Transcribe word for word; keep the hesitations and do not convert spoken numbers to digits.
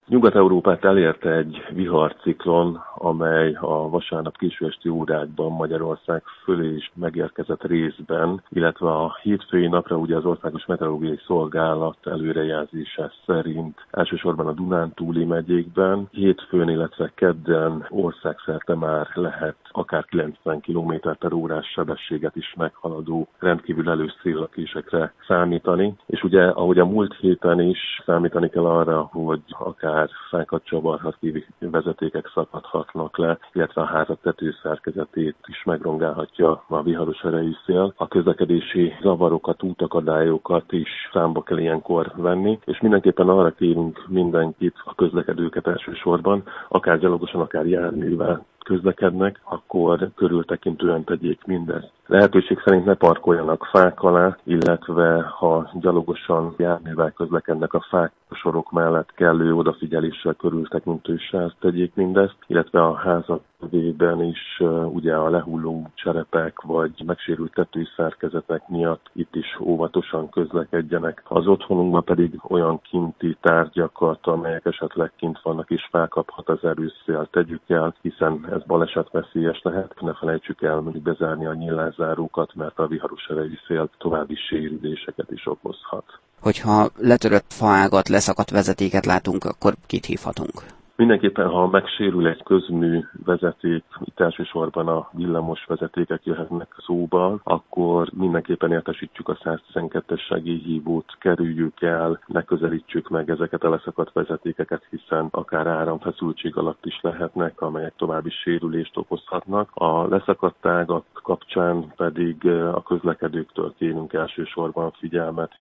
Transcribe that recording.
Nyugat-Európát elérte egy viharciklon, amely a vasárnap késő esti órákban Magyarország fölé is megérkezett részben, illetve a hétfői napra ugye az Országos Meteorológiai Szolgálat előrejelzése szerint elsősorban a Dunántúli megyékben, hétfőn, illetve kedden országszerte már lehet akár kilencven kilométer per órás sebességet is meghaladó rendkívül erős széllökésekre számítani. És ugye, ahogy a múlt héten is számítani kell arra, hogy akár fákat csavarhat ki, vezetékek szakadhatnak le, illetve a házak tetőszerkezetét is megrongálhatja a viharos erejű szél. A közlekedési zavarokat, útakadályokat is számba kell ilyenkor venni, és mindenképpen arra kérünk mindenkit, a közlekedőket elsősorban, akár gyalogosan, akár járművel közlekednek, akkor körültekintően tegyék mindezt. Lehetőség szerint ne parkoljanak fák alá, illetve ha gyalogosan járművel közlekednek a fák a sorok mellett kellő odafigyeléssel, körültekintőssel tegyék mindezt, illetve a házak vében is ugye a lehulló cserepek vagy megsérült tetőszerkezetek miatt itt is óvatosan közlekedjenek. Az otthonunkban pedig olyan kinti tárgyakat, amelyek esetleg kint vannak és felkaphat az erőszél, tegyük el, hiszen ez balesetveszélyes lehet. Ne felejtsük el mondjuk bezárni a nyílászárókat, mert a viharos erejű szél további sérüléseket is okozhat. Hogyha letörött faágat, leszakadt vezetéket látunk, akkor kit hívhatunk? Mindenképpen, ha megsérül egy közmű vezeték, itt elsősorban a villamos vezetékek jöhetnek szóba, akkor mindenképpen értesítsük a száz tizenkettes segélyhívót, kerüljük el, ne közelítsük meg ezeket a leszakadt vezetékeket, hiszen akár áramfeszültség alatt is lehetnek, amelyek további sérülést okozhatnak. A leszakadt ágak kapcsán pedig a közlekedőktől kérünk elsősorban figyelmet,